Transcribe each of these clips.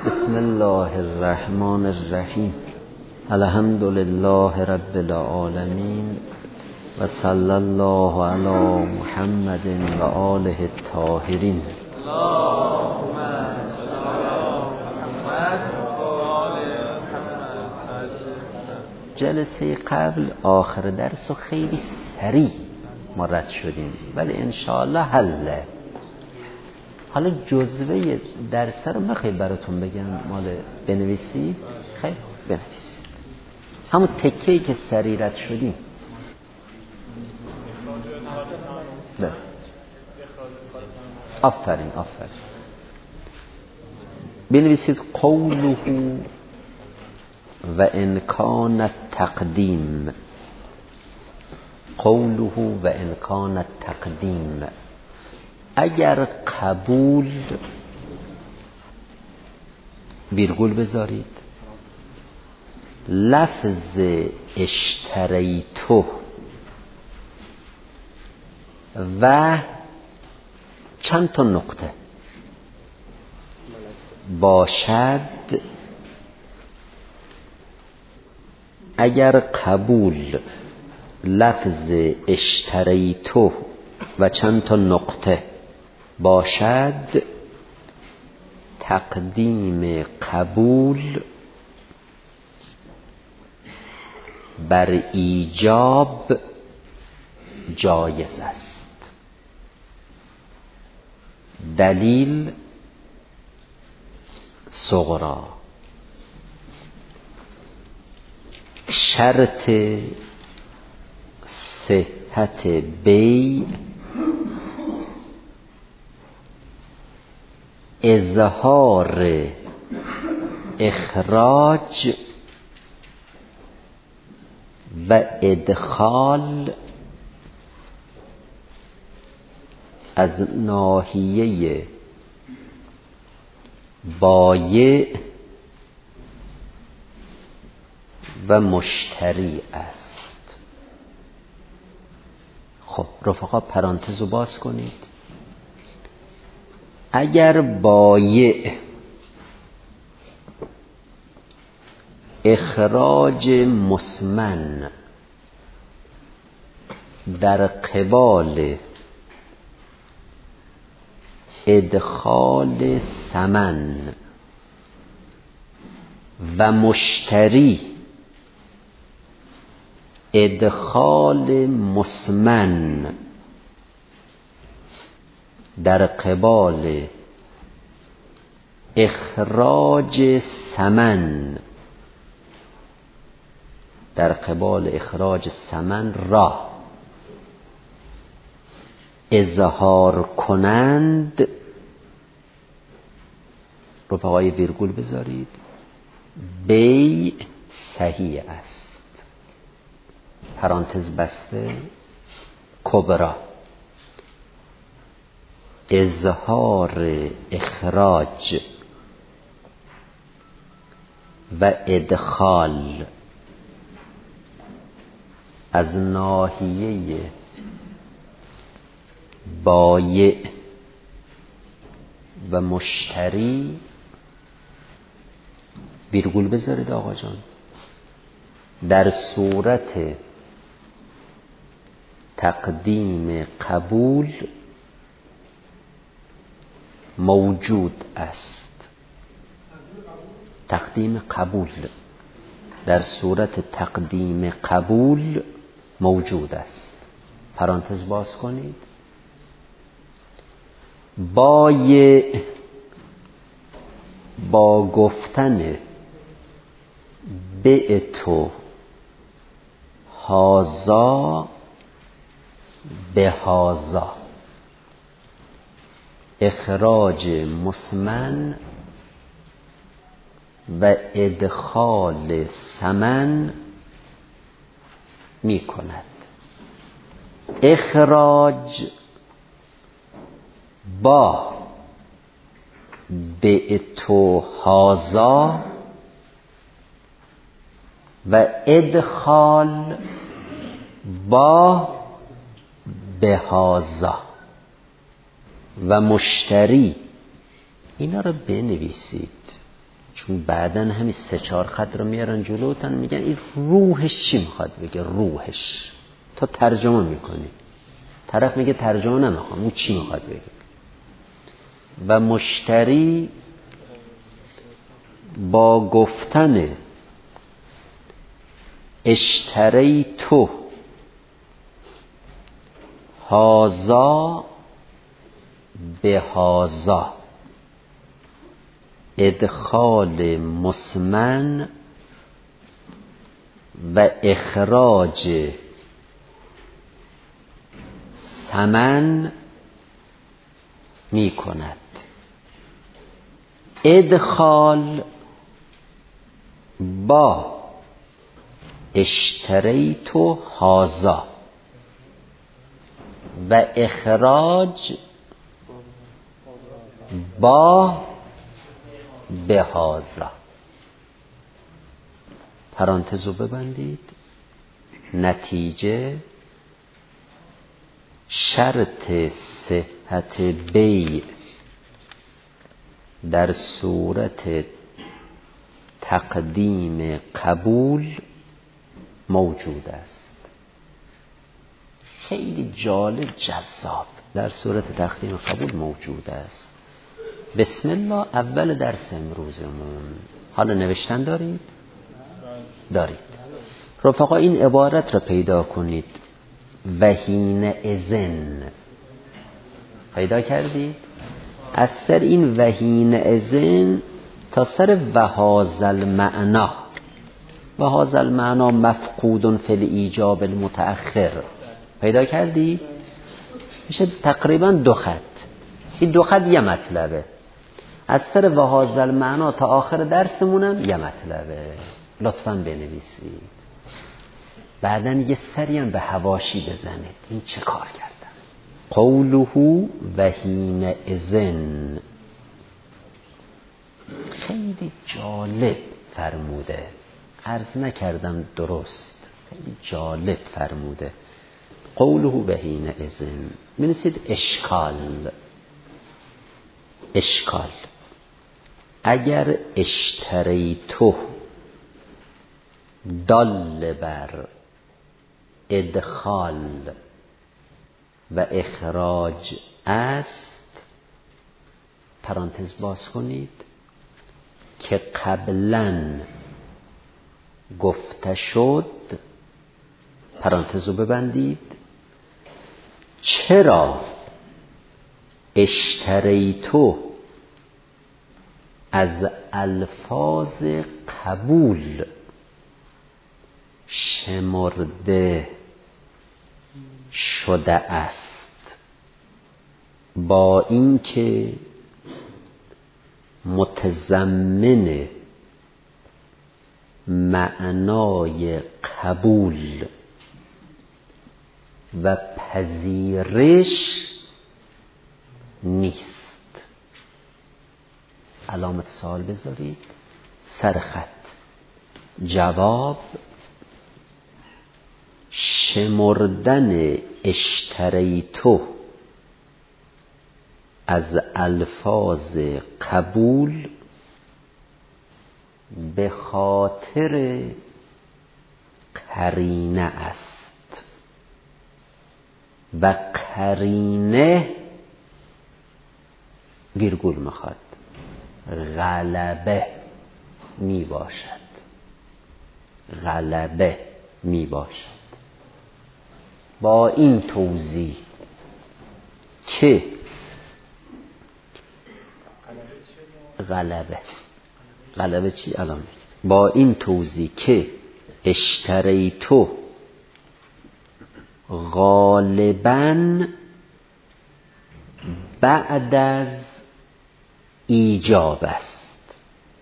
بسم الله الرحمن الرحیم. الحمد لله رب العالمین و صلی الله علی محمد و آله الطاهرین. اللهم صل علی محمد و آل محمد. جلسه قبل آخر درس رو خیلی سریع ما رد شدیم، ولی انشاءالله حله. حالا جزوه درس رو میخوای براتون بگم مال بنویسید؟ خیلی بنویسید همون تکه‌ای که سریع رد شدیم. آفرین بنویسید قوله و امکان التقدیم. قوله و امکان التقدیم، اگر قبول ویرگول بذارید، لفظ اشتریتو و چند تا نقطه باشد، اگر قبول لفظ اشتریتو و چند تا نقطه باشد، تقدیم قبول بر ایجاب جایز است. دلیل صغرا، شرط صحت بیع اظهار اخراج و ادخال از ناحیه بایع و مشتری است. خب رفقا پرانتز رو باز کنید. اگر بایع اخراج مسمن در قبال ادخال ثمن و مشتری ادخال مسمن در قبال اخراج ثمن، در قبال اخراج ثمن را اظهار کنند، رفقای ویرگول بذارید، بیع صحیح است. پرانتز بسته کبرا، اظهار اخراج و ادخال از ناحیه بایع و مشتری، ویرگول بذارید آقا جان، در صورت تقدیم قبول موجود است. تقدیم قبول در صورت تقدیم قبول موجود است. پرانتز باز کنید. بایع با گفتن بعتو هازا به هازا، اخراج مسمن و ادخال ثمن می کند. اخراج با بعتو هازا و ادخال با به هازا و مشتری، اینا رو بنویسید. چون بعدن همین 3-4 خط رو میارن جلوتن میگن این روحش چی میخواد بگه. روحش تو ترجمه میکنی، طرف میگه ترجمه نمیخوام، اون چی میخواد بگه. و مشتری با گفتن اشتریتو هازا به هازا، ادخال مسمن و اخراج ثمن می کند. ادخال با اشتریتو هازا و اخراج با به هازا. پرانتزو ببندید. نتیجه شرط صحت بیع در صورت تقدیم قبول موجود است. خیلی جالب، جذاب. در صورت تقدیم قبول موجود است. بسم الله. اول درس امروزمون. حالا نوشتن دارید؟ دارید. رفقا این عبارت را پیدا کنید. وحین اذن. پیدا کردید؟ از سر این وحین اذن تا سر وهذا المعنی. وهذا المعنی مفقود فی الایجاب المتأخر. پیدا کردی؟ میشه تقریبا 2 خط. این 2 خط یه مطلبه. از سر وهذا المعنی تا آخر درسمونم یه مطلبه. لطفاً بنویسید. بعدن یه سری هم به حواشی بزنید. این چه کار کردن؟ قوله وحین اذن خیلی جالب فرموده. عرض نکردم درست. خیلی جالب فرموده. قوله وحین اذن. بنویسید اشکال. اشکال. اگر اشتریتو دال بر ادخال و اخراج است، پرانتز باز کنید، که قبلا گفته شد، پرانتزو ببندید، چرا اشتریتو از الفاظ قبول شمرده شده است، با اینکه متضمن معنای قبول و پذیرش نیست. علامت سوال بذارید سر خط. جواب: شمردن اشتریتو از الفاظ قبول به خاطر قرینه است و قرینه ویرگول میخواد غلبه می باشد. غلبه می باشد. با این توضیح که غلبه چی الان میگه. با این توضیح که اشتریتو غالباً بعد از ایجاب است.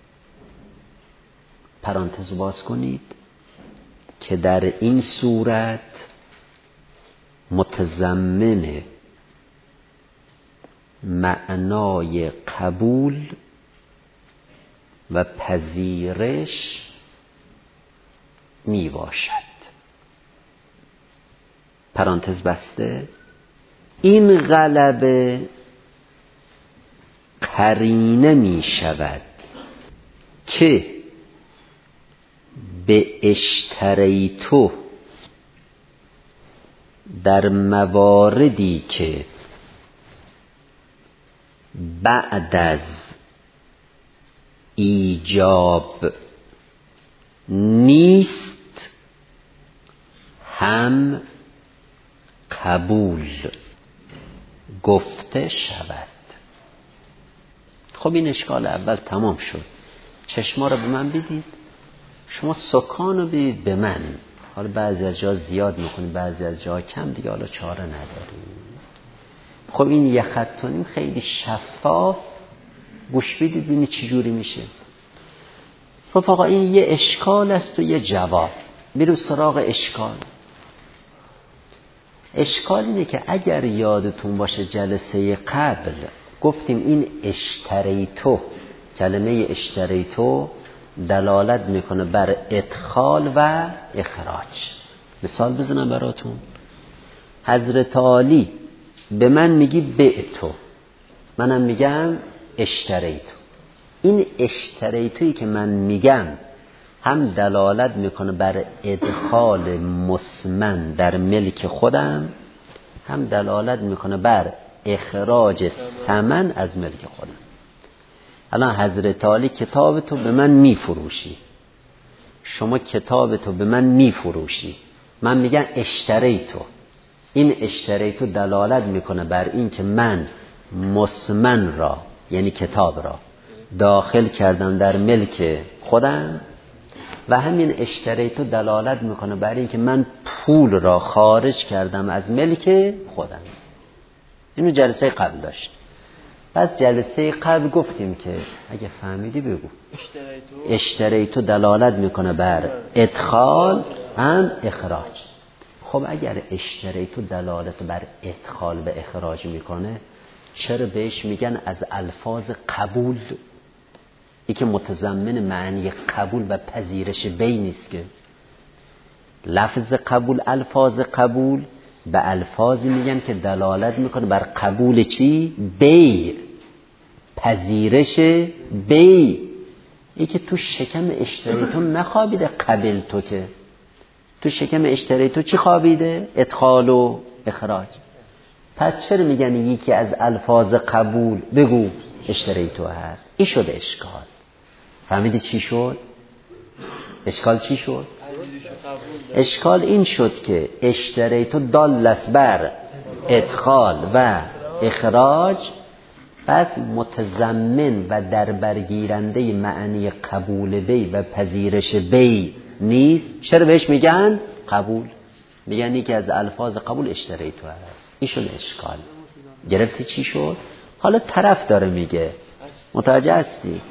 پرانتز باز کنید که در این صورت متضمن معنای قبول و پذیرش می باشد. پرانتز بسته. این غلبه قرینه می شود که به اشتریتو در مواردی که بعد از ایجاب نیست هم قبول گفته شود. خب این اشکال اول تمام شد. چشما رو به من بدید، شما سکان رو بدید به من. حالا بعضی از جا زیاد میکنیم، بعضی از جا کم، دیگه حالا چاره نداریم. خب این یه خط و نیم خیلی شفاف، گوش بدید ببینید چی جوری میشه. خب آقا این یه اشکال است و یه جواب. میریم سراغ اشکال. اشکال اینه که اگر یادتون باشه جلسه قبل گفتیم این اشتریتو، کلمه اشتریتو دلالت میکنه بر ادخال و اخراج. مثال بزنم براتون. حضرت علی به من میگی بعتو، منم میگم اشتریتو. این اشتریتویی که من میگم هم دلالت میکنه بر ادخال مسمن در ملک خودم، هم دلالت میکنه بر اخراج ثمن از ملک خودم. الان حضرت علی کتابتو به من میفروشی، شما کتابتو به من میفروشی، من میگم اشتریتو. این اشتریتو دلالت میکنه بر این که من مسمن را، یعنی کتاب را داخل کردم در ملک خودم، و همین اشتریتو دلالت میکنه بر این که من پول را خارج کردم از ملک خودم. اینو جلسه قبل داشت. پس جلسه قبل گفتیم که اگه فهمیدی بگو. اشتریتو دلالت میکنه بر ادخال هم اخراج. خب اگر اشتریتو دلالت بر ادخال به اخراج میکنه، چرا بهش میگن از الفاظ قبول؟ ای که متضمن معنی قبول و پذیرش بی نیست که. لفظ قبول، الفاظ قبول به الفاظی میگن که دلالت میکنه بر قبول چی؟ بی، پذیرش بی. ای که تو شکم اشتریتو نخوابیده قبل تو، که تو شکم اشتریتو چی خوابیده؟ ادخال و اخراج. پس چرا میگن یکی از الفاظ قبول بگو اشتریتو هست؟ این شد اشکال. فهمیدی چی شد؟ اشکال چی شد؟ اشکال این شد که اشتریتو دال است بر ادخال و اخراج، پس متضمن و در برگیرنده معنی قبول بی و پذیرش بی نیست. چرا بهش میگن قبول؟ میگن یکی از الفاظ قبول اشتریتو هست. این شد اشکال. گرفتی چی شد؟ حالا طرف داره میگه، متوجه هستی؟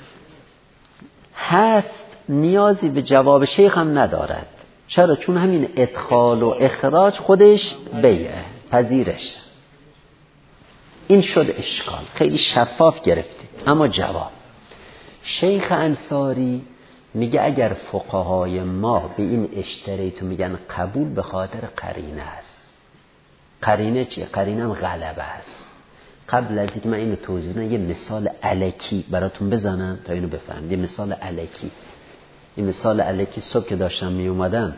هست، نیازی به جواب شیخ هم ندارد. چرا؟ چون همین ادخال و اخراج خودش بیه، پذیرش. این شد اشکال. خیلی شفاف گرفتی. اما جواب شیخ انصاری میگه اگر فقهای ما به این اشتریتو میگن قبول، به خاطر قرینه است. قرینه چیه؟ قرینه هم غلبه است. قبل از اینکه من اینو توضیح بدم یه مثال الکی براتون بزنم تا اینو بفهمید. یه مثال الکی. این مثال الکی صبح که داشتم می اومدم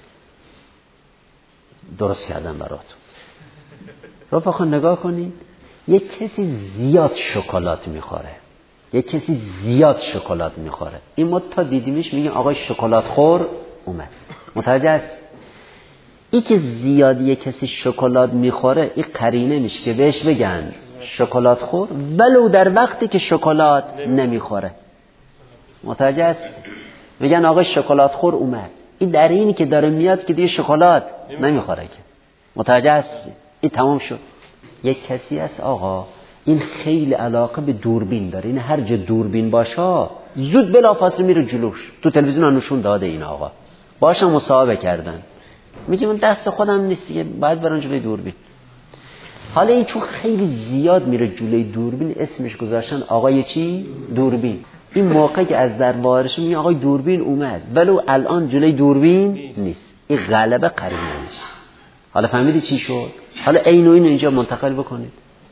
درست کردم براتون. رفقا نگاه کنید، یه کسی زیاد شکلات میخوره، یه کسی زیاد شکلات میخوره. این ما تا دیدیمش میگیم آقای شکلات خور اومد. متوجه است؟ این که زیاد یه کسی شکلات میخوره، این قرینه میشه که بهش بگن شکلات خور، ولو در وقتی که شکلات نمیخوره. متوجه است؟ میگن آقای شکلات خور اومد. این در اینی که داره میاد که دیگه شکلات نمیخوره که. متوجه است؟ این تمام شد. یک کسی است آقا این خیلی علاقه به دوربین داره، این هر جا دوربین باشه زود بلافاصله میره جلوش. تو تلویزیون نشون داده این آقا، باشه مصاحبه کردن، میگه من دست خودم نیست دیگه، باید برم جلوی دوربین. حالا این چون خیلی زیاد میره جلوی دوربین، اسمش گذاشتن آقای چی؟ دوربین. این موقعی که از در وارش میگه آقای دوربین اومد، ولو الان جلوی دوربین نیست. این غلبه قرینه نیست. حالا فهمیدی چی شد؟ حالا اینو اینجا منتقل بکنید.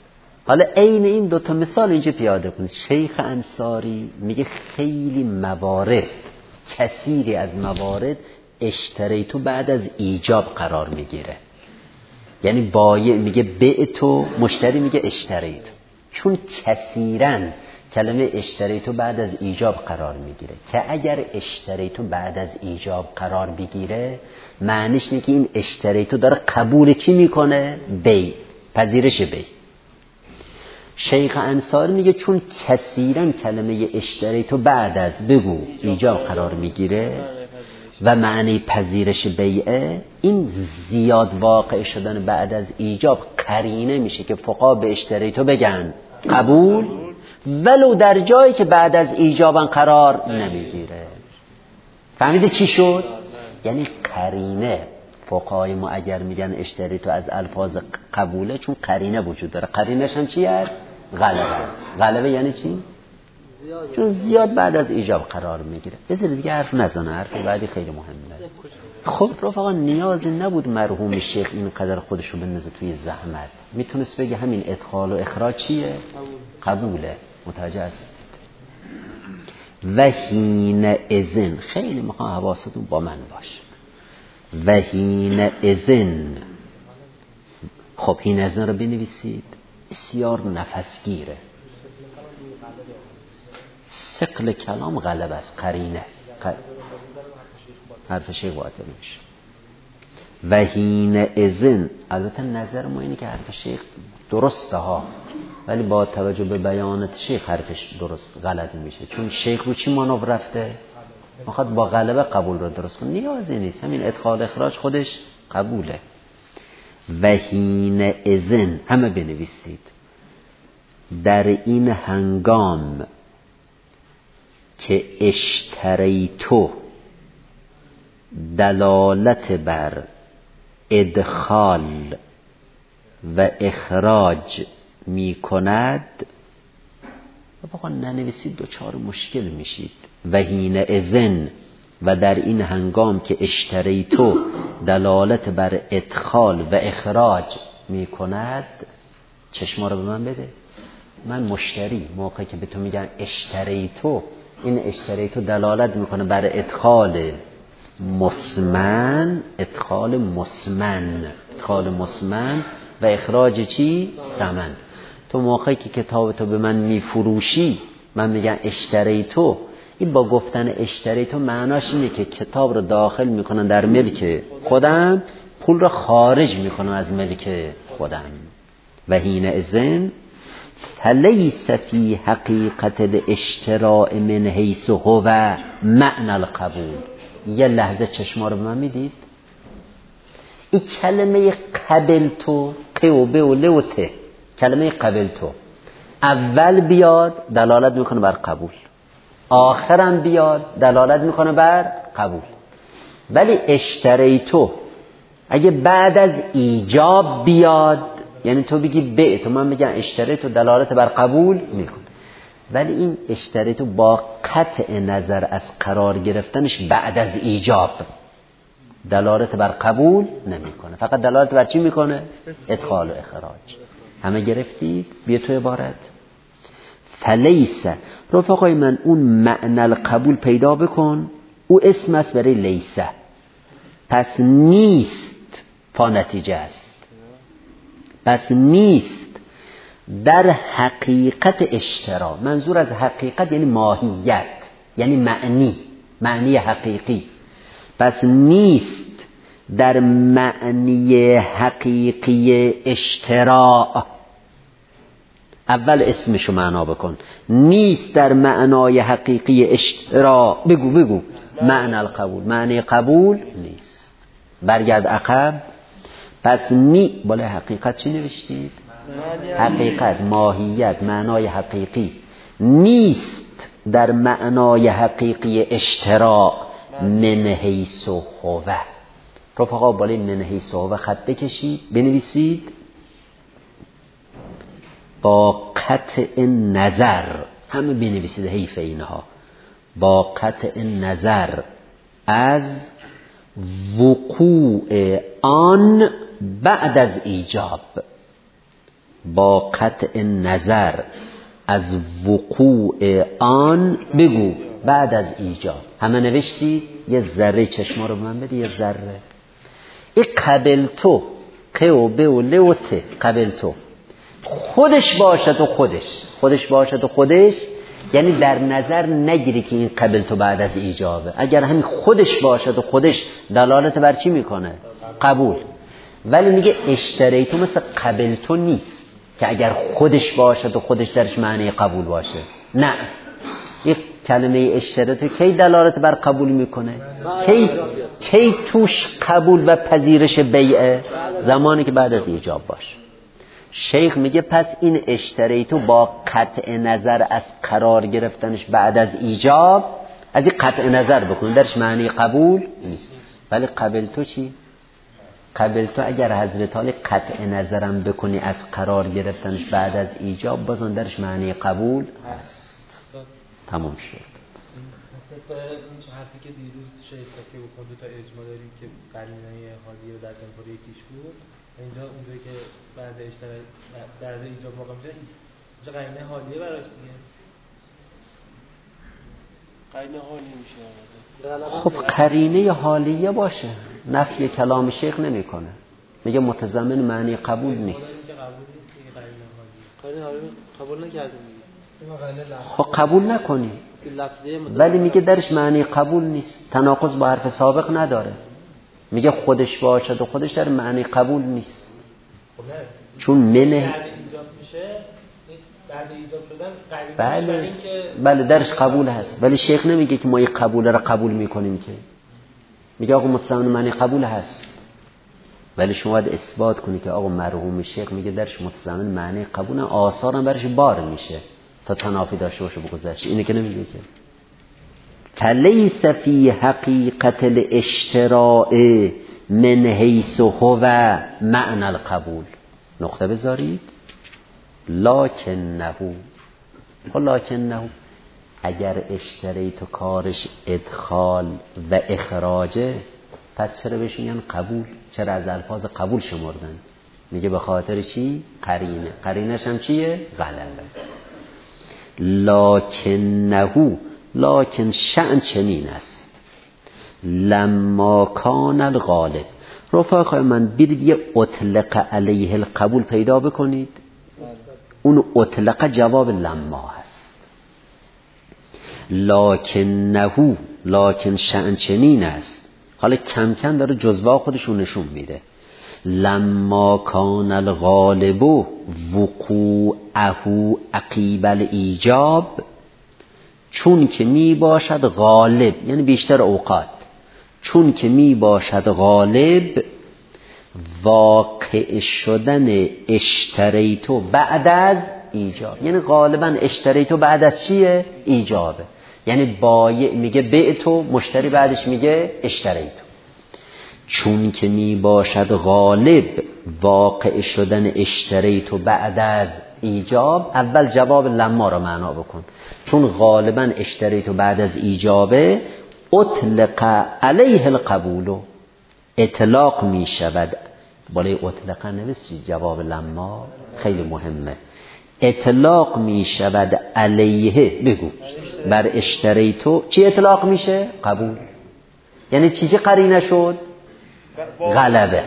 حالا عین این دوتا مثال اینجا پیاده کنید. شیخ انصاری میگه خیلی موارد، کثیری از موارد اشتریتو بعد از ایجاب قرار میگیره. یعنی بایع میگه بعتو، مشتری میگه اشتریتو، چون کثیراً کلمه اشتریتو بعد از ایجاب قرار میگیره که اگر اشتریتو بعد از ایجاب قرار بگیره معنیش اینه که این اشتریتو داره قبول چی میکنه؟ بی، پذیرش بی. شیخ انصاری میگه چون کثیراً کلمه اشتریتو بعد از بگو ایجاب قرار میگیره و معنی پذیرش بیعه، این زیاد واقع شدن بعد از ایجاب قرینه میشه که فقها به اشتریتو بگن قبول ولو در جایی که بعد از ایجابا قرار نمیگیره. فهمیده چی شد؟ یعنی قرینه. فقهای ما اگر میگن اشتریتو از الفاظ قبوله چون قرینه وجود داره. قرینش هم چی است؟ غلبه است. غلبه یعنی چی؟ چون زیاد بعد از ایجاب قرار میگیره. بذارید دیگه حرف نزنه، حرف بعدی خیلی مهمه. خب رفقا نیازی نبود مرحوم شیخ اینقدر خودشو بندازه توی زحمت. میتونست بگه همین ادخال و اخراج چیه؟ قبوله. متوجه است؟ و حین اذن، خیلی میخوام حواستون با من باشه. و حین اذن، خب حین اذن رو بنویسید، بسیار نفسگیره. ثقل کلام غلب است، قرینه. حرف شیخ باطل میشه. و حین اذن، البته نظر ما اینه که حرف شیخ درسته ها، ولی با توجه به بیانات شیخ حرفش درست غلط میشه، چون شیخ رو چی مانور رفته؟ میخواد با غلبه قبول رو درست کنه. نیازی نیست، همین ادخال اخراج خودش قبوله. و حین اذن، همه بنویسید، در این هنگام که اشتریتو دلالت بر ادخال و اخراج می کند، بابا ننویسید دوچار مشکل میشید. و حین اذن، و در این هنگام که اشتریتو دلالت بر ادخال و اخراج می کند. چشما رو به من بده. من مشتری موقعی که به تو میگن اشتریتو، این اشتریتو دلالت میکنه بر ادخال مسمن، ادخال مسمن و اخراج چی؟ ثمن. تو موقعی که کتاب تو به من میفروشی، من میگم اشتریتو، این با گفتن اشتریتو معناش اینه که کتاب رو داخل میکنن در ملک خودم، پول رو خارج میکنن از ملک خودم. و حین اذن فلیس فی حقیقت الاشتراء من حیث هو معنی القبول. یه لحظه چشما رو به من میدید. این کلمه قبلتو، قو به و لو ته، کلمه قبلتو اول بیاد دلالت میکنه بر قبول، آخرم بیاد دلالت میکنه بر قبول. ولی اشتریتو اگه بعد از ایجاب بیاد، یعنی تو بگی به تو، من بگم اشتریتو دلالت بر قبول میکنه، ولی این اشتریتو با قطع نظر از قرار گرفتنش بعد از ایجاب دلالت بر قبول نمیکنه، فقط دلالت بر چی میکنه؟ ادخال و اخراج. همه گرفتید؟ بیا تو عبارت. فلیس، رفقای من اون معنی القبول پیدا بکن، او اسم است برای لیسه، پس نیست پا نتیجه است، پس نیست در حقیقت اشترا. منظور از حقیقت یعنی ماهیت، یعنی معنی حقیقی. پس نیست در معنی حقیقی اشتراء. اول اسمشو معنا بکن. نیست در معنای حقیقی اشتراء. بگو معنی القبول. معنی قبول نیست. برگرد عقب. پس بالای حقیقت چی نوشتید؟ حقیقت، ماهیت، معنای حقیقی. نیست در معنای حقیقی اشتراء من حیث هو. رفقا بالای من حیث هو خط بکشید، بنویسید با قطع نظر، همه بنویسید، حیف اینها، با قطع نظر از وقوع آن بعد از ایجاب. با قطع نظر از وقوع آن بگو بعد از ایجاب. همه نوشتی؟ یه ذره چشما رو به من بده، یه ذره. این قبلتو ق و ب و ل و ت، قبلتو خودش باشد و خودش باشد و خودش، یعنی در نظر نگیری که این قبلتو بعد از ایجابه. اگر همین خودش باشد و خودش دلالت بر چی میکنه؟ قبول. ولی میگه اشتریتو مثل قبلتو نیست که اگر خودش باشد و خودش درش معنی قبول باشه. نه، یک کلمه اشتریتو کی دلالت بر قبول میکنه؟ کی توش قبول و پذیرش بیعه؟ زمانی که بعد از ایجاب باشه. شیخ میگه پس این اشتریتو با قطع نظر از قرار گرفتنش بعد از ایجاب، از این قطع نظر بکن درش معنی قبول نیست. ولی قبلتو چی؟ قبلتو اگر حضرت علی قطع نظرم بکنی از قرار گرفتنش بعد از ایجاب، بازن درش معنی قبول هست. تمام شد. حرفی که دیروز شیخ که بکن دو تا اجماع داریم که قرینه حالی رو در تنفر یکیش بود، اینجا اونجایی که بعد ایجاب واقع میشه اینجا قرینه حالیه براش دیگه. قرینه حالی میشه. خب قرینه حالیه باشه، نفی کلام شیخ نمیکنه، میگه متضمن معنی قبول نیست. قرینه حالی قبول نکردیم. خب قبول نکنی، ولی میگه درش معنی قبول نیست، تناقض با حرف سابق نداره. میگه خودش باشد و خودش در معنی قبول نیست. چون منه بله درش قبول هست، ولی شیخ نمیگه که ما این قبول را قبول میکنیم، که میگه آقا متضمن معنی قبول هست، ولی شما باید اثبات کنی که آقا مرحوم شیخ میگه درش متضمن معنی قبول، آثارم برش بار میشه تا تنافی داشته باشه با گذشته. اینه که نمیگه که فلیس فی حقیقت الاشتراء من حیث هو معنی القبول. نقطه بذارید. لکنه اگر اشتریت و کارش ادخال و اخراجه، پس چرا بهش میگن قبول؟ چرا از الفاظ قبول شمردن؟ میگه به خاطر چی؟ قرینش هم چیه؟ غلبه. لکن شأن چنین است، لما کان الغالب. رفقای من برید یه اطلق علیه القبول پیدا بکنید، اون اطلق جواب لما هست. لکن شأن چنین است، حالا کم کم داره جزوه خودشون نشون میده. لما کان الغالب وقوعه عقیب الایجاب، چون که می باشد غالب، یعنی بیشتر اوقات چون که می باشد غالب واقع شدن اشتریتو بعد از ایجاب، یعنی غالبا اشتریتو بعد از چیه؟ ایجابه. یعنی بایع میگه بعتو، مشتری بعدش میگه اشتریتو. چون که می باشد غالب واقع شدن اشتریتو بعد از ایجاب، اول جواب لما رو معنا بکن. چون غالبا اشتریتو بعد از ایجابه، اطلق علیه القبول، اطلاق می شود. بالای اطلق نویسی جواب لما خیلی مهمه. اطلاق می شود علیه، بگو بر اشتریتو چی اطلاق میشه؟ قبول. یعنی چی قرینه شد؟ غلبه.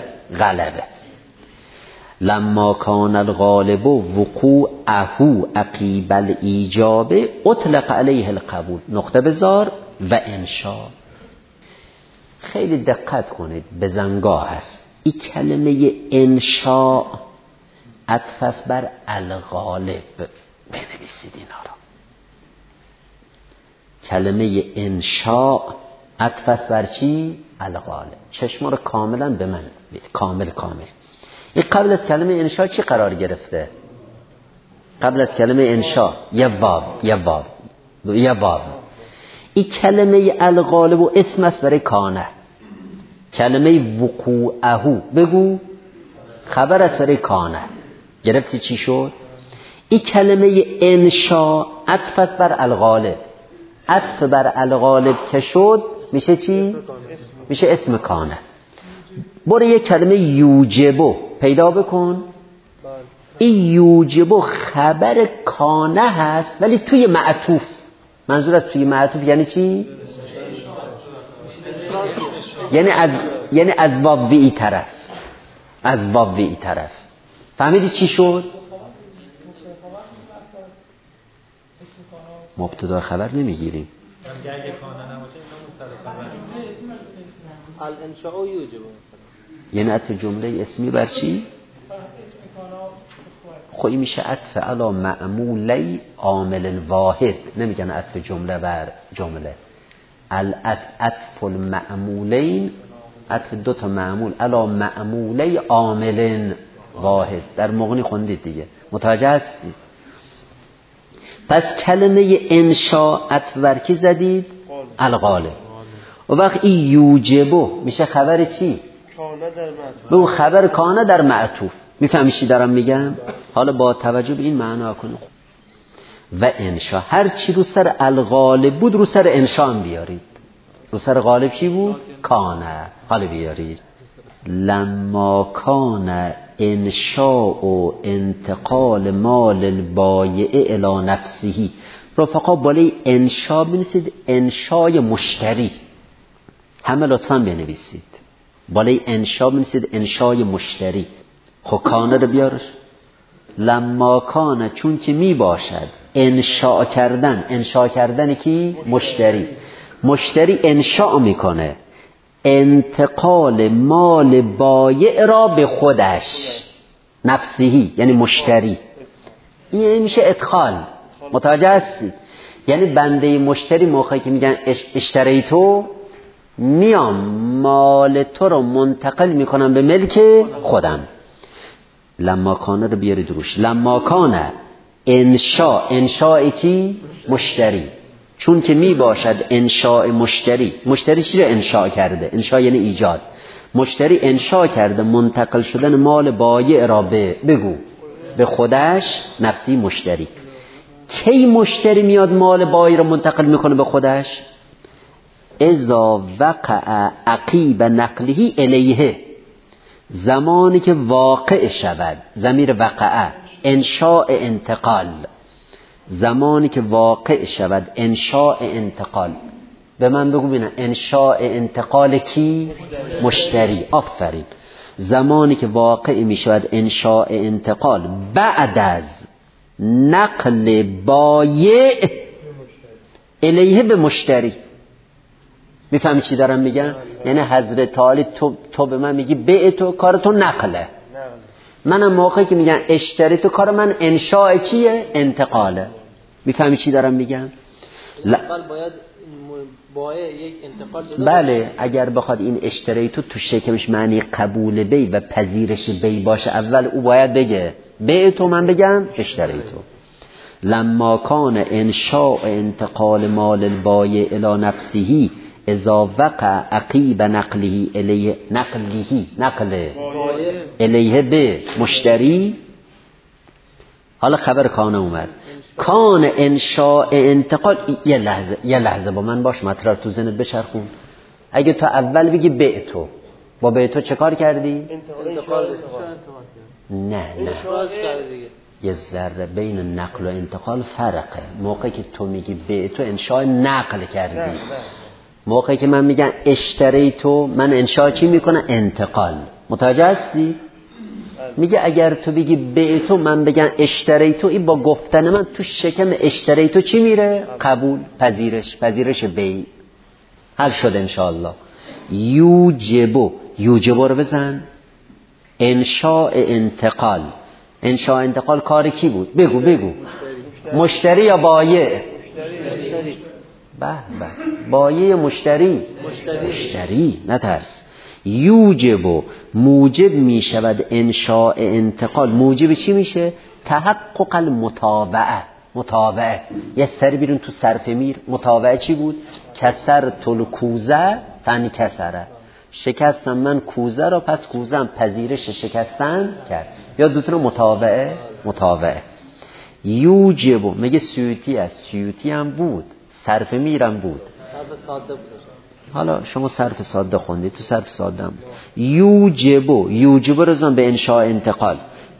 لما کان الغالب وقوعه عقیب الایجاب اطلق علیه القبول. نقطه بذار. و انشاء، خیلی دقت کنید، بزنگاه هست این کلمه انشاء، عطف بر الغالب. بنویسید اینا را. کلمه انشاء عطف بر چی؟ الغالب. چشما رو کاملا به من بید. کامل. این قبل از کلمه انشاء چی قرار گرفته؟ قبل از کلمه انشاء یه واو. این کلمه الغالب و اسم است برای کانه. کلمه وقوعه بگو خبر است برای کانه. گرفتی چی شد؟ این کلمه انشاء عطف است بر الغالب. عطف بر الغالب که شد میشه چی؟ میشه اسم کانه. برو یک کلمه یوجبو پیدا بکن. این یوجب خبر کانه هست ولی توی معطوف. منظور از توی معطوف یعنی چی؟ یعنی از واوی طرف، از واوی طرف. فهمیدی چی شد؟ مبتدا خبر نمیگیریم. الانشاء یوجب یعنی عطف جمله اسمی بر چی؟ خب میشه عطف علی معمولی عامل واحد، نمیگن عطف جمله بر جمله. عطف المعمولین، عطف دو تا معمول علی معمولی عامل واحد. در مغنی خوندید دیگه، متوجه هستید؟ پس کلمه انشاء عطف بر کی زدید؟ الغالب. و وقت این یوجبو میشه خبر چی؟ به اون خبر کانه در معطوف. میفهمی چی دارم میگم؟ حالا با توجه به این معنا کنید. و انشا هر چی رو سر الغالب بود رو سر انشا هم بیارید. رو سر غالب چی بود؟ کانه. حالا بیارید لما کان انشاء و انتقال مال البایع الی نفسه. رفقا بالای انشا بنویسید انشای مشتری، همه لطفاً بنویسید. بالای انشا بنویسید انشای مشتری. خب کانه رو بیارش. لما کانه چون که می باشد انشاء کردن. انشاء کردن کی؟ مشتری انشاء میکنه انتقال مال بایع را به خودش، نفسهی یعنی مشتری. این میشه ادخال. متوجه هستی؟ یعنی بنده مشتری موقعی که میگن اشتری تو، میام مال تو رو منتقل میکنم به ملک خودم. لما کانه رو بیارید روش. لما کانه انشاء کی؟ مشتری. چون که می باشد انشاء مشتری چی رو انشاء کرده؟ انشاء یعنی ایجاد. مشتری انشاء کرده منتقل شدن مال بایع را به خودش، نفسی مشتری. کی مشتری میاد مال بایع را منتقل میکنه به خودش؟ اذا وقع عقیب نقله الیه، زمانی که واقع شود. ضمیر وقع انشاء انتقال، زمانی که واقع شود انشاء انتقال. به من بگو بینم انشاء انتقال کی؟ مشتری. آفرین. زمانی که واقع می شود انشاء انتقال بعد از نقل بایع الیه به مشتری. میفهمی چی دارم میگم؟ یعنی حضرت عالی تو به من میگی بیع تو، کار تو نقله. منم موقعی که میگن اشتری تو، کار من انشاء چیه؟ انتقاله. میفهمی چی دارم میگم؟ باید بایع یک انتقال داده. بله، اگر بخواد این اشتری تو شکمش معنی قبول بی و پذیرش بی باشه، اول او باید بگه بیع تو، من بگم اشتری تو. لما کان انشاء انتقال مال البایع الی نفسه اذا وقع عقیب نقله الیه، الیه به مشتری. حالا خبر کانه اومد. کان انشاء انتقال. یه لحظه با من باش، مطلب تو ذهنت بچرخون. اگه تو اول بگی بیع تو، با بیع تو چه کار کردی؟ انتقال. نه یه ذره بین نقل و انتقال فرقه. موقعی که تو میگی بیع تو انشاء نقل کردی. موقعی که من میگم اشتری تو، من انشاء چی میکنه؟ انتقال. متوجه هستی؟ میگه اگر تو بگی بیع تو، من بگم اشتری تو، این با گفتن من تو شکم اشتری تو چی میره؟ قبول، پذیرش بیع. حل شد انشاءالله. یوجبو رو بزن. انشاء انتقال کار کی بود؟ بگو. مشتری یا بایع؟ به بایع مشتری. نترس. یوجب موجب می شود انشاء انتقال. موجب چی میشه؟ تحقق المتابعه. یه سر بیرون تو صرف میر. متابعه چی بود؟ کسر تل کوزه فن کسره. شکستم من کوزه را، پس کوزم پذیرش شکستن کرد. یا دوتون متابعه. یوجب میگه سیوطی هم بود، صرف میرم بود. حالا شما صرف ساده خوندید، تو صرف ساده هم. یوجب رو زن به انشاء انتقال.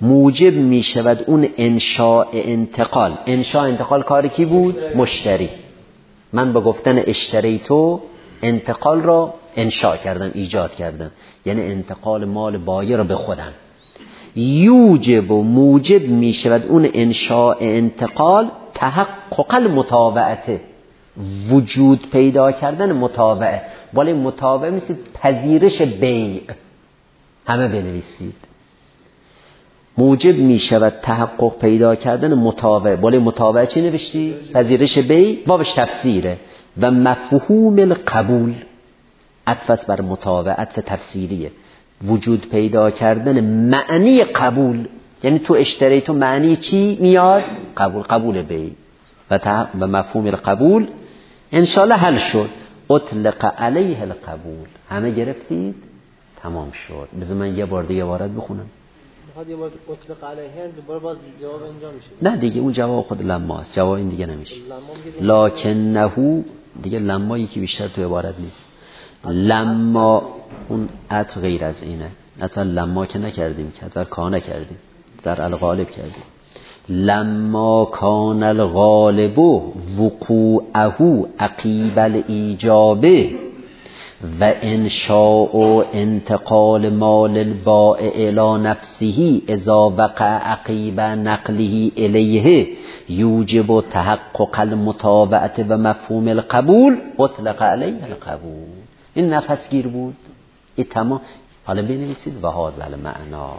موجب می شود اون انشاء انتقال. انشاء انتقال کاری کی بود؟ مشتری. من با گفتن اشتری تو انتقال را انشاء کردم، ایجاد کردم، یعنی انتقال مال بایع را به خودم. یوجب و موجب می شود اون انشاء انتقال تحقق المتابعته، وجود پیدا کردن متابعه. ولی متابعه مثل پذیرش بیع، همه بنویسید. موجب می شود تحقق پیدا کردن متابعه. ولی متابعه چی نوشتی؟ پذیرش بیع، بابش تفسیره. و مفهوم القبول، عطف بر متابعه، عطف تفسیریه. وجود پیدا کردن معنی قبول، یعنی تو اشتری تو معنی چی میاد؟ قبول، قبول بیع. و مفهوم القبول انشاءالله حل شد. اطلق علیه القبول. همه گرفتید؟ تمام شد. بذار من یه بار دیگه وارد بخونم. میخواد یه بار اطلق علیه دوباره باز جواب اینجا میشه؟ نه دیگه، اون جواب خود لماست، جواب این دیگه نمیشه. لکنهو دیگه لما یکی بیشتر تو عبارت نیست. لما اون عطف غیر از اینه. حتی لما که نکردیم، که حتی کانه کردیم، در الغالب کردیم. لما کان الغالب وقوعه عقیب الایجابه و انشاء و انتقال مال البائع الی نفسه اذا وقع عقیب نقله الیه یوجب تحقق المتابعه و مفهوم القبول. اطلق علیه القبول. این نفس گیر بود. این تمام. حالا بنویسید و هذا المعنا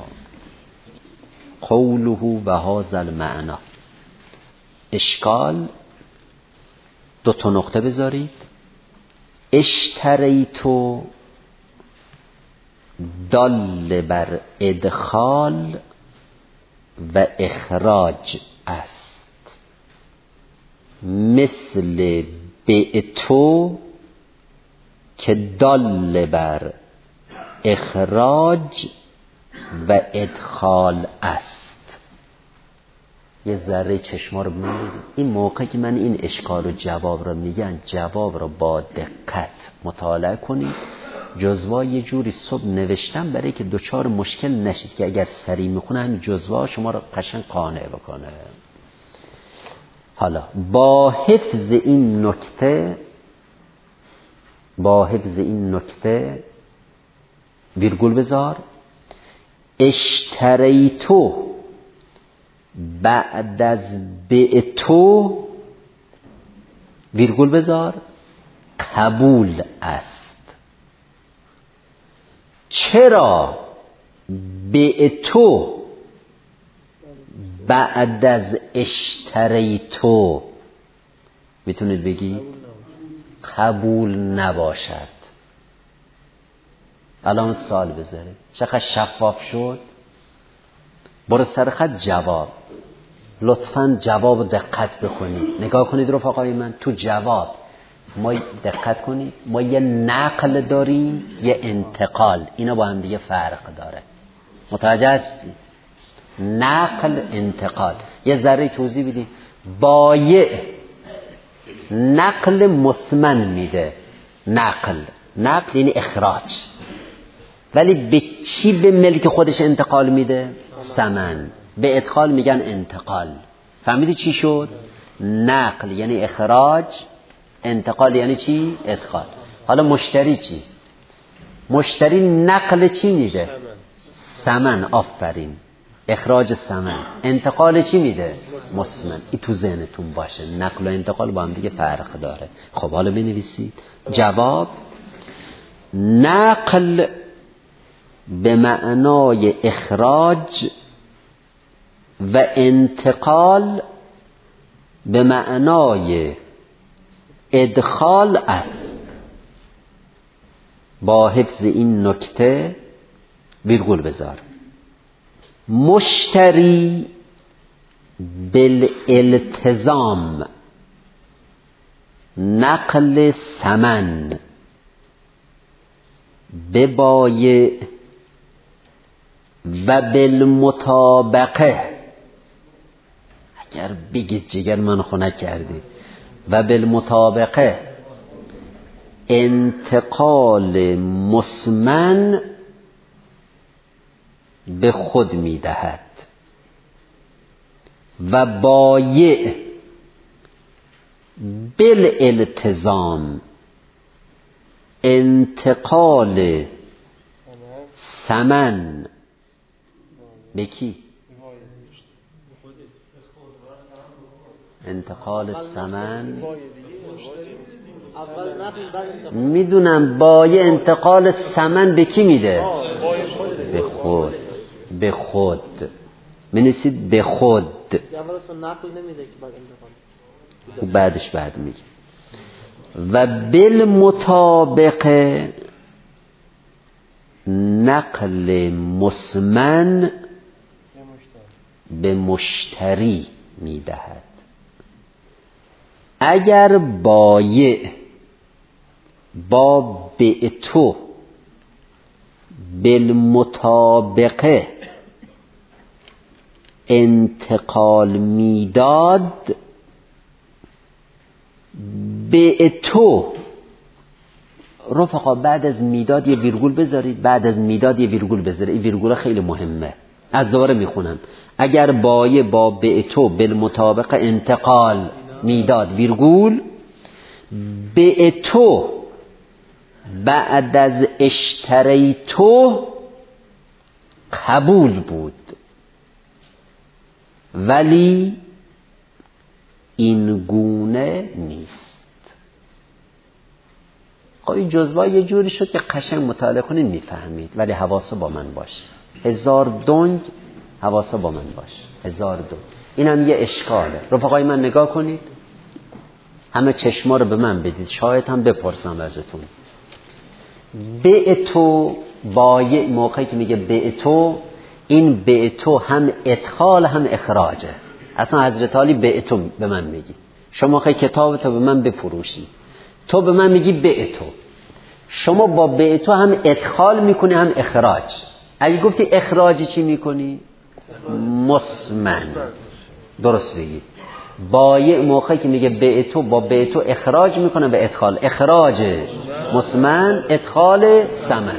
قوله و هذا المعنا. اشکال دو تا نقطه بذارید. اشتریتو دال بر ادخال و اخراج است، مثل بعتو که دال بر اخراج و ادخال است. یه ذره چشما رو ببینید. این موقع که من این اشکال و جواب رو میگن، جواب رو با دقت مطالعه کنید. جزوا یه جوری صبح نوشتم برای که دوچار مشکل نشید، که اگر سریع میخونه همین جزوا شما رو قشنگ قانع بکنه. حالا با حفظ این نکته ویرگول بذار. اشتریتو بعد از بعتو ویرگول بذار قبول است. چرا بعتو بعد از اشتریتو میتونید بگی قبول نباشد؟ علامت سوال بذارید. چقدر شفاف شد. برو سر خط جواب. لطفاً جواب دقت بکنید. نگاه کنید رفقای من، تو جواب ما دقت کنید. ما یه نقل داریم، یه انتقال. اینا با هم دیگه فرق داره. متوجه هستید؟ نقل، انتقال. یه ذره توضیح بدید. بایع نقل مسمن میده. نقل یعنی اخراج. ولی به چی به ملک خودش انتقال میده؟ ثمن. به ادخال میگن انتقال. فهمیدی چی شد؟ نقل یعنی اخراج، انتقال یعنی چی؟ ادخال. حالا مشتری چی؟ مشتری نقل چی میده؟ ثمن. آفرین. اخراج ثمن. انتقال چی میده؟ مسمن. این تو ذهنتون باشه. نقل و انتقال با هم دیگه فرق داره. خب حالا بنویسید جواب. نقل به معنای اخراج و انتقال به معنای ادخال است. با حفظ این نکته ویرگول بذار. مشتری بالالتزام نقل ثمن به بایع و بالمطابقه. اگر بگید جگر من خنک کردی. و بالمطابقه انتقال مسمن به خود میدهد. و بایع بالالتزام انتقال ثمن به کی؟ انتقال ثمن میدونم بایع انتقال ثمن به کی میده؟ به خود منیسید به خود بعدش بعد میگه و بالمطابق نقل مسمن به مشتری میدهد. اگر بایع با بعتو بالمطابقه انتقال میداد، بعتو رفقا بعد از میداد یه ویرگول بذارید، بعد از میداد یه ویرگول بذارید. این ویرگول خیلی مهمه. از دوباره میخونم. اگر بایع با بعتو بالمطابق انتقال میداد ویرگول، بعتو بعد از اشتریتو قبول بود، ولی این گونه نیست. خب این جزوه یه جوری شد که قشنگ مطالعه کنید میفهمید، ولی حواسا با من باشه. 1000 دنگ حواسا با من باشه. 1000 دنگ. این هم یه اشکاله. رفقای من نگاه کنید، همه چشما رو به من بدید، شاید هم بپرسم ازتون. بعتو بایع موقعی که میگه بعتو، این بعتو هم ادخال هم اخراجه. اصلا حضرت علی بعتو به من میگی، شما خیلی کتابتو به من بفروشی، تو به من میگی بعتو. شما با بعتو هم ادخال میکنی هم اخراج. اگه گفتی اخراجی چی میکنی؟ مسمن. درست بگی. بایع موقعی که میگه بعتو، با بعتو اخراج میکنه به ادخال. اخراج مسمن، ادخال ثمن.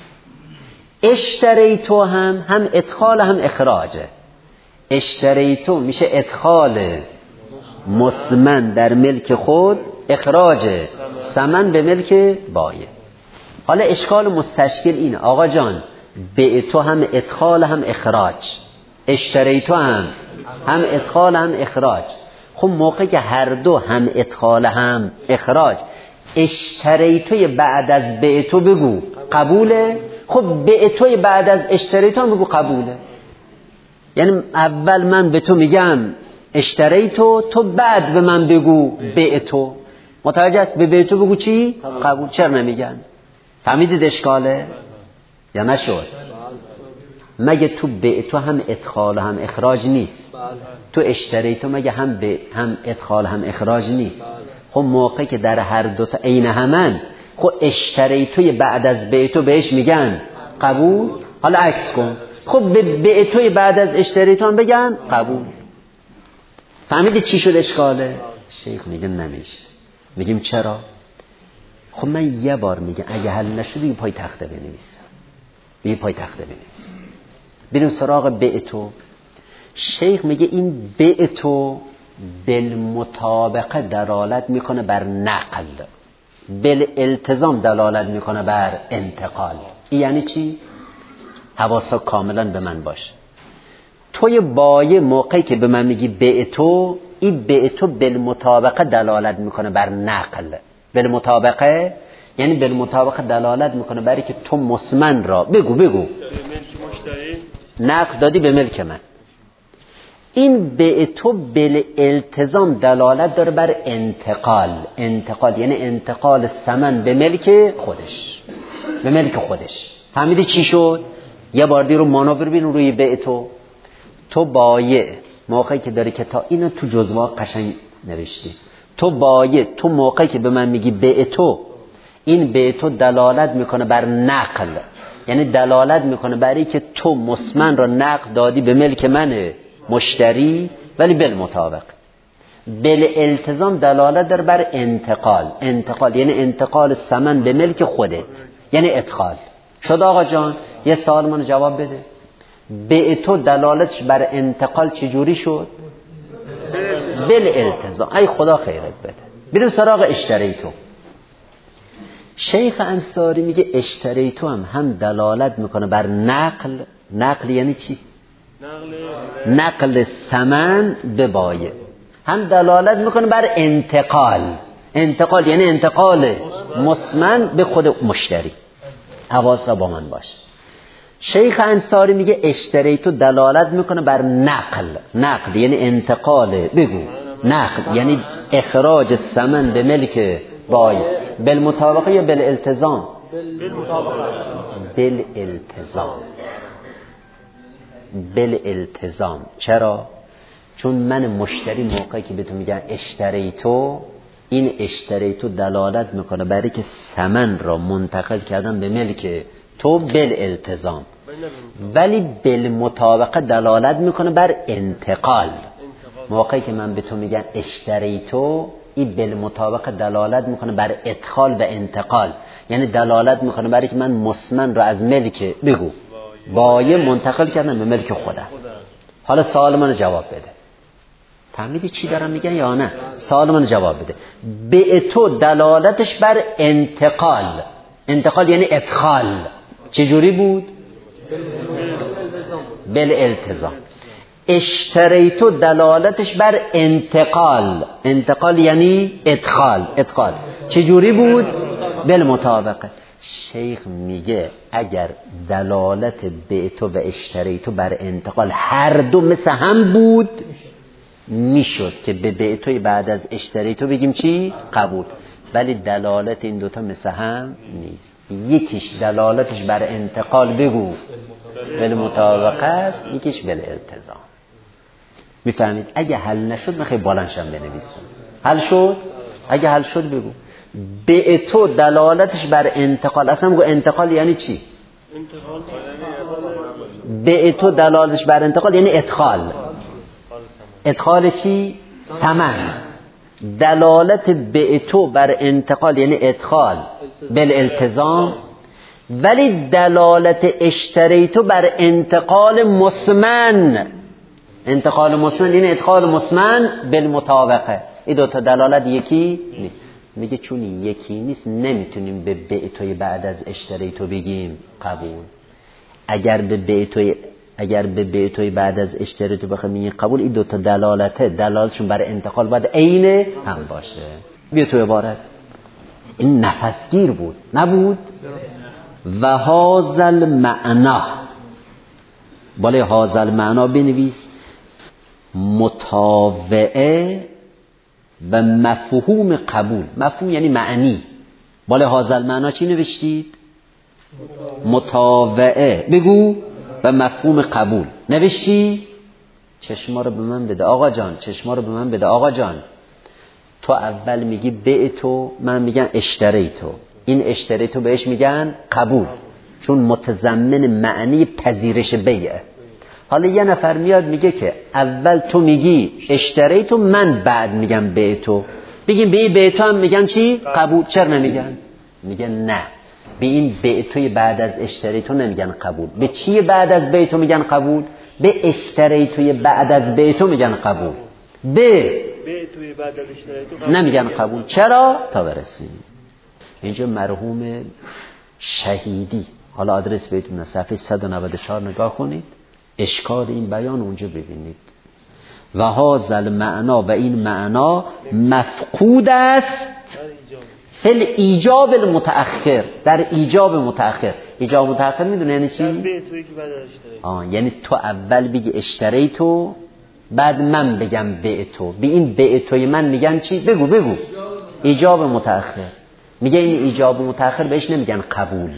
اشتریتو هم ادخال هم اخراجه. اشتریتو میشه ادخال مسمن در ملک خود، اخراج ثمن به ملک بایع. حالا اشکال مستشکل اینه آقا جان، بعتو هم ادخال هم اخراج، اشتریتو هم ادخال هم اخراج. خب موقعی که هر دو هم ادخال هم اخراج، اشتریتوی بعد از بعتو بگو قبوله، خب بعتوی بعد از اشتریتو هم بگو قبوله. یعنی اول من به تو میگم اشتریتو، تو بعد به من بگو بعتو. متوجه است؟ به بعتو بگو چی؟ قبول. چرا نمیگن؟ فهمیدید اشکاله یا نشد؟ مگه تو بعتو هم ادخال هم اخراج نیست؟ تو اشتریتو مگه هم ادخال هم اخراج نیست؟ خب موقعی که در هر دو تا عین همن، خب اشتریتوی بعد از بعتو بهش میگن قبول. حالا عکس کن، خب به بعتوی بعد از اشتریتو هم بگن قبول. فهمیدید چی شد اشکاله؟ شیخ میگه نمیشه. میگیم چرا؟ خب من یه بار میگم اگه حل نشد دیگه پای تخته بنویس. بگی پای تخته بنویس. بریم سراغ بعتو. شیخ میگه این بعتو بالمطابقه دلالت میکنه بر نقل، بالالتزام دلالت میکنه بر انتقال. این یعنی چی؟ حواسا کاملا به من باشه. توی بایع موقعی که به من میگی بعتو، این بعتو بالمطابقه دلالت میکنه بر نقل. بالمطابقه یعنی بالمطابقه دلالت میکنه برای که تو مسمن را بگو نقل دادی به ملک من. این بعتو بالالتزام دلالت داره بر انتقال. انتقال یعنی انتقال ثمن به ملک خودش، به ملک خودش. فهمیدی چی شد؟ یه بار دی رو مانور بین روی بعتو. تو بایع موقعی که داری کتاب اینو تو جزوه قشنگ نوشتی، تو بایع تو موقعی که به من میگی بعتو، این بعتو دلالت میکنه بر نقل، یعنی دلالت میکنه برای که تو مسمن را نقد دادی به ملک منه مشتری، ولی بالمطابق. بالالتزام دلالت داره بر انتقال. انتقال یعنی انتقال ثمن به ملک خوده، یعنی ادخال. شد آقا جان؟ یه سوال من جواب بده. بعتو دلالتش بر انتقال چجوری شد؟ بالالتزام. ای خدا خیرت بده. بریم سراغ اشتریتو. شیخ انصاری میگه اشتریتو هم دلالت میکنه بر نقل. نقل یعنی چی؟ نقل ثمن به بایع. هم دلالت میکنه بر انتقال. انتقال یعنی انتقال مثمن به خود مشتری. حواسا با من باش. شیخ انصاری میگه اشتریتو دلالت میکنه بر نقل. نقل یعنی انتقال. بگو نقل یعنی اخراج ثمن به ملک بایع. بالمطابقه یا بالالتزام؟ بالالتزام. بالالتزام. چرا؟ چون من مشتری موقعی که به تو میگن اشتریتو، این اشتریتو دلالت میکنه برای که ثمن را منتقل کردن به ملک تو بالالتزام، ولی بالمطابقه دلالت میکنه بر انتقال. موقعی که من به تو میگن اشتریتو، این بالمطابقه دلالت میکنه بر ادخال و انتقال، یعنی دلالت میکنه برای که من مثمن را از ملک بگو بایع منتقل کردم به ملک خودم. حالا سوال منو جواب بده. فهمیدی چی دارم میگن یا نه؟ سوال منو جواب بده. به تو دلالتش بر انتقال. انتقال یعنی ادخال. چجوری بود؟ بالالتزام. اشتریتو دلالتش بر انتقال. انتقال یعنی ادخال. ادخال چجوری بود؟ بالمطابقه. شیخ میگه اگر دلالت بیتو و اشتریتو بر انتقال هر دو مثل هم بود، میشد که به بیتوی بعد از اشتریتو بگیم چی؟ قبول. ولی دلالت این دوتا مثل هم نیست. یکیش دلالتش بر انتقال بگو بالمطابقه است، یکیش بالالتزام. میفهمید؟ اگه حل نشد من خیلی بلندشم بنویسم. حل شد؟ اگه حل شد بگو. به تو دلالتش بر انتقال. اصلا بگو انتقال یعنی چی؟ به تو دلالتش بر انتقال یعنی ادخال. ادخال چی؟ ثمن. دلالت به تو بر انتقال یعنی ادخال بالالتزام، ولی دلالت اشتریتو بر انتقال مثمن. انتقال مثمن یعنی ادخال مثمن بالمطابقه. این دوتا دلالت یکی نیست. میگه چون یکی نیست نمیتونیم به بیتوی بعد از اشتریتو بگیم قبول. اگر به بیتوی بعد از اشتریتو بخوام بگیم قبول، این دوتا دلالتشون بر انتقال باید عین هم باشه. بیا تو عبارت. این نفسگیر بود نبود؟ و هازل معنا. بالای هازل معنا بنویس متابعه و مفهوم قبول. مفهوم یعنی معنی. بالای هازل معنا چی نوشتید؟ متابعه بگو و مفهوم قبول نوشتی؟ چشما رو به من بده آقا جان. چشما رو به من بده آقا جان. تو اول میگی بیتو، من میگم اشتریتو. این اشتریتو بهش میگن قبول، چون متضمن معنی پذیرش بیعه. حالا یه نفر میاد میگه که اول تو میگی اشتریتو، من بعد میگم بیتو. بگیم به این بیتو هم میگن چی؟ قبول. چرا نمیگن؟ میگن نه، به این بیتوی بعد از اشتریتو نمیگن قبول. به چی بعد از بیتو میگن قبول؟ به اشتریتوی بعد از بیتو میگن قبول. به بیتوی بعد از اشتریتو نمیگن قبول. چرا؟ تا برسیم اینجا مرحوم شهیدی. حالا آدرس بیتون صفحه 194 نگاه کنید، اشکال این بیان اونجا ببینید. و هازل معنا، و این معنا مفقود است فل ایجاب المتأخر، در ایجاب متأخر. ایجاب متأخر میدونه یعنی چی؟ یعنی تو اول بگی اشتریتو، بعد من بگم بیتو. به این بیتوی من میگن چی؟ بگو ایجاب متأخر. میگه این ایجاب متأخر بهش نمیگن قبول.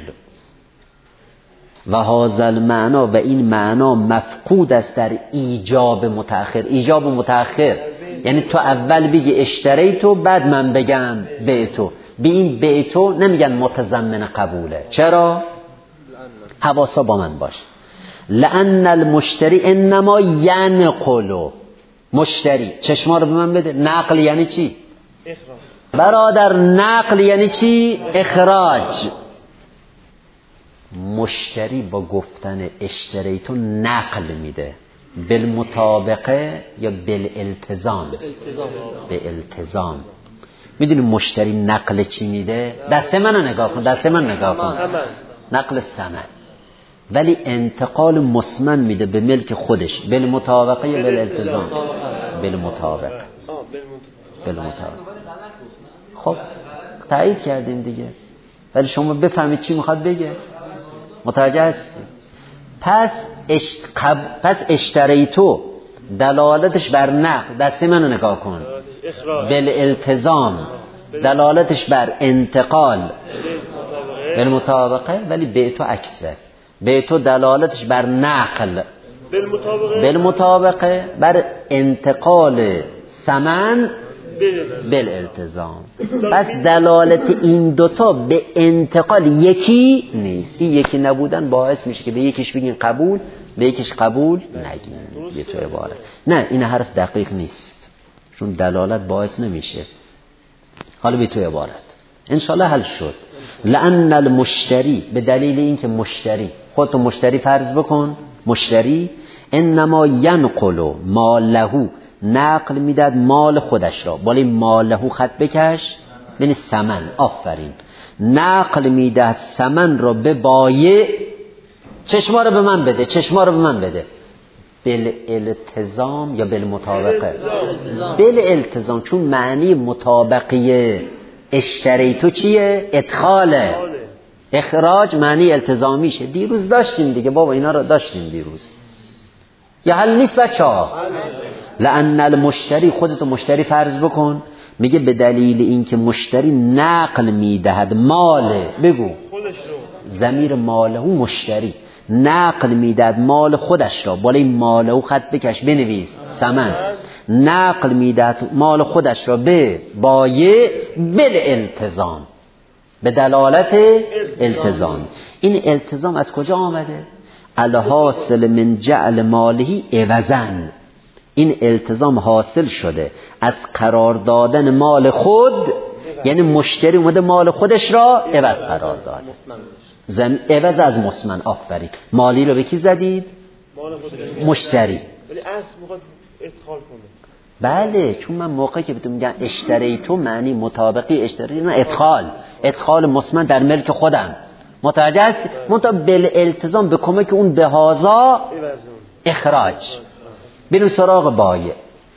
و هازل معنا، و این معنا مفقود است در ایجاب متأخر. ایجاب متأخر یعنی تو اول بگی اشتریتو، بعد من بگم بیتو. به این بیتو نمیگن متضمن قبوله. چرا؟ حواسا با من باش. لأن المشتری انما ینقلو. مشتری، چشما رو به من بده. نقل یعنی چی؟ برادر نقل یعنی چی؟ اخراج. مشتری با گفتن اشتریتو نقل میده. بالمطابقه یا بالالتزام؟ به التزام. میدونی مشتری نقل چی میده؟ دست منو نگاه کن، دست من نگاه کن، نقل ثمن، ولی انتقال مسمن میده به ملک خودش. بالمطابقه یا بالالتزام؟ بالمطابقه. خب تایید کردیم دیگه، ولی شما بفهمید چی میخواد بگه. متوجه هستی؟ پس اشتریتو دلالتش بر نقل، دست منو نگاه کن، بالالتزام دلالتش بر انتقال، بالمطابقه، ولی بیتو عکسه، بیتو دلالتش بر نقل، بالمطابقه بر انتقال ثمن، بالالتزام. پس دلالت این دوتا به انتقال یکی نیست. این یکی نبودن باعث میشه که به یکیش بگین قبول، به یکیش قبول نگین. یه تو عبارت نه، این حرف دقیق نیست، چون دلالت باعث نمیشه. حالا به تو عبارت انشالله حل شد. لأن المشتری، به دلیل اینکه مشتری، خودتو مشتری فرض بکن، مشتری انما ینقل مالهو، نقل میداد مال خودش را، بالا مالهو خط بکش یعنی ثمن. آفرین. نقل میداد ثمن را به بایع، چشما رو به من بده، چشما رو به من بده. بالالتزام یا بالمطابقه؟ بالالتزام، چون معنی مطابقیه اشتریتو چیه؟ ادخاله. اخراج معنی التزامیشه. دیروز داشتیم دیگه بابا، اینا رو داشتیم دیروز. یا حل نیست بچه‌ها؟ لأن المشتری، خودتو مشتری فرض بکن، میگه به دلیل اینکه مشتری نقل میدهد مال، بگو ضمیر ماله مشتری، نقل میدهد مال خودش را، بالای ماله خط بکش بنویس ثمن، نقل میدهد مال خودش را به بایع بالالتزام، به دلالت التزام. این التزام از کجا آمده؟ الحاصل من جعل مالهی عوضن، این التزام حاصل شده از قرار دادن مال خود، یعنی مشتری اومده مال خودش را عوض قرار داده. عوض از مسمن. آفرین. مالی رو به کی زدید؟ مشتری. ولی اصل میخواد ادخال کنه. بله، چون من موقعی که بهتون میگم اشتریتو معنی مطابقی اشتری، نه ادخال مسمن در ملک خودم. متوجه هستی؟ بالالتزام به کمک اون بهازا اخراج. بریم سراغ بایع.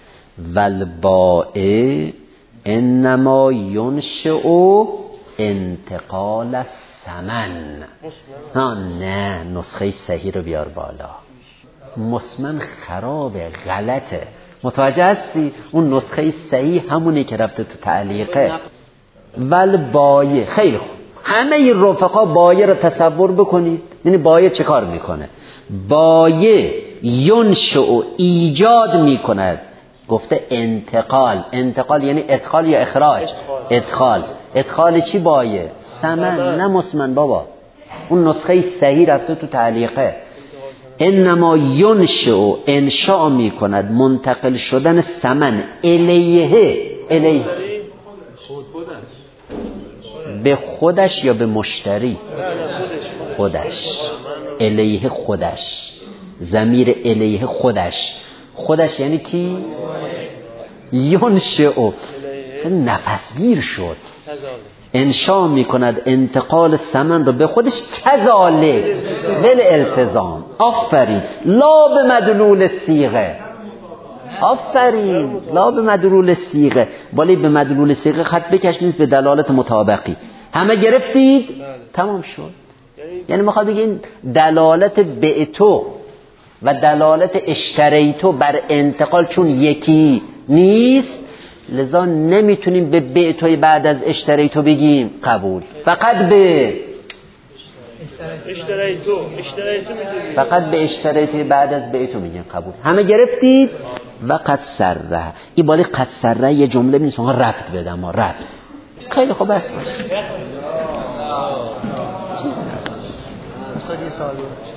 والبایع انما ینشئ انتقال الثمن. نه نسخه صحیح رو بیار بالا. مسمن خرابه، غلطه. متوجه هستی؟ اون نسخه صحیح همونی که رفته تو تعلیقه. والبایع، خیلی خوب، همه این رفقا بایع رو تصور بکنید. یعنی بایع چه کار میکنه؟ بایع ینشئ، ایجاد میکند. گفته انتقال یعنی ادخال یا اخراج؟ ادخال چی بایع؟ ثمن، نه مسمن بابا. اون نسخه صحیح رفته تو تعلیقه. انما ینشئ، انشاء میکند، منتقل شدن ثمن الیه به خودش یا به مشتری؟ خودش. الیه خودش، ضمیر الیه خودش یعنی کی؟ ینشئ، نفسگیر شد. انشاء میکند انتقال ثمن رو به خودش، کذالک بالالتزام. آفرین. لا به مدلول صیغه. آفرین، لا به مدلول صیغه. ولی به مدلول صیغه خط بکش، نیست به دلالت مطابقی. همه گرفتید؟ تمام شد. یعنی میخواد بگین دلالت بعتو و دلالت اشتریتو بر انتقال چون یکی نیست، لذا نمیتونیم به بعتوی بعد از اشتریتو بگیم قبول، فقط به اشتریتو بعد از بعتو میگیم قبول. همه گرفتید؟ و قد سره، این بالی قد سره یه جمله نیست، ما ربط بدم، ما ربط. خیلی خوب است. استاد یه سوال